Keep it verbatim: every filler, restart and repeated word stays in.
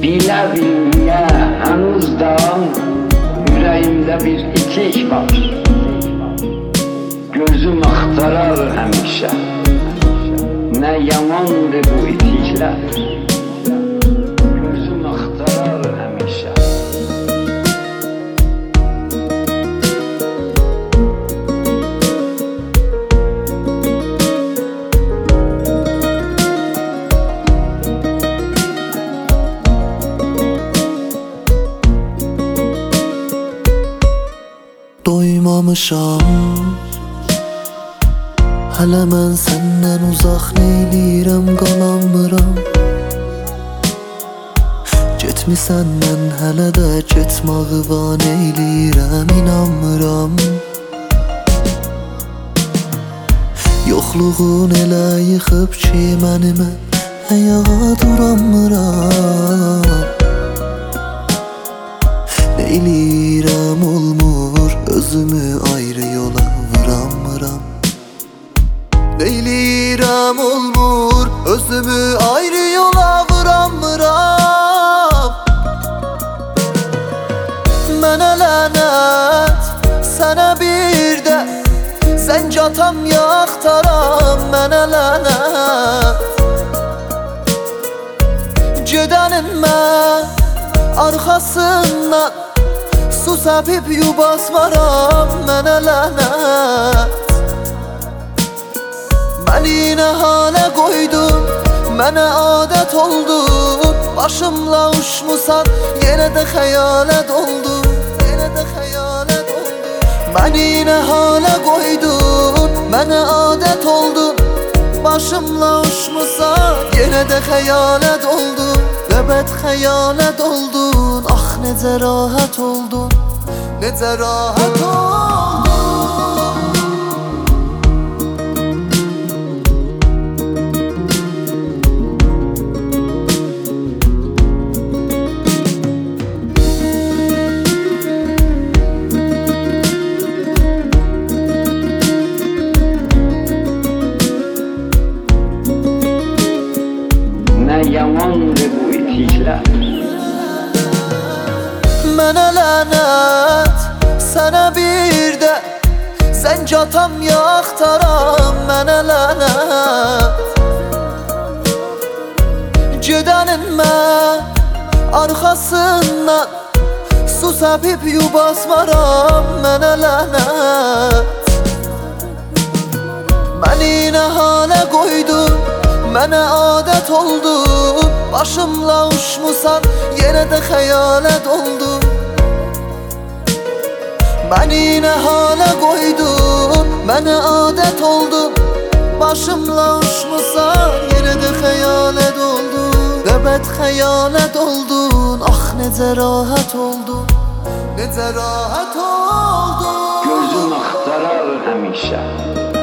Bilə bilməyə hənuzdan ürəyimdə bir itik var. Gözüm axtarar həmişə, nə yamandır bu itiklər. Gözüm axtarar həmişə. Doymamışam hələ mən səndən uzaq neyləyirəm, qalanmıram. Getmisən mən hələ də getmağı van eyləyirəm, inanmıram. Yoxluğun elə yıxıb ki mənimə ayağa duranmıram. Neyləyirəm olmur, özümü ayrı yola vuramıram. Neyləyirəm olmur, özümü ayrı yola vuramıram. Mənə lənət, sənə bir də zəng atam yaxtaram. Mənə lənət, gedənin mən arxasından su səpib yubasmaram. Mənə lənət, məni nə halə qoydun, mənə adət oldu. Başımla uçmusan, yenə də xəyalət oldu, yenə də xəyalət oldu. Məni nə halə qoydun, mənə adət oldu. Başımla uçmusan, yenə də xəyalət oldu. Əbəd xəyalət oldun, ah necə rahat oldun, necə rahat oldun. Nə yamandır bu itiklər. Mənə lənət, sənə bir də zəng atam yaxtaram. Mənə lənət, gedənin mən arxasından su səpib yubasmaram. Mənə lənət, məni nə halə qoydun, mənə adət oldu. Başımla uçmusan, yenə də xəyalət oldu. Məni nə halə qoydun, mənə adət oldu. Başımla uçmusan, yenə də xəyalət oldu. Əbəd xəyalət oldun, ah necə rahat oldun, necə rahat oldun. Gözüm axtarar həmişə,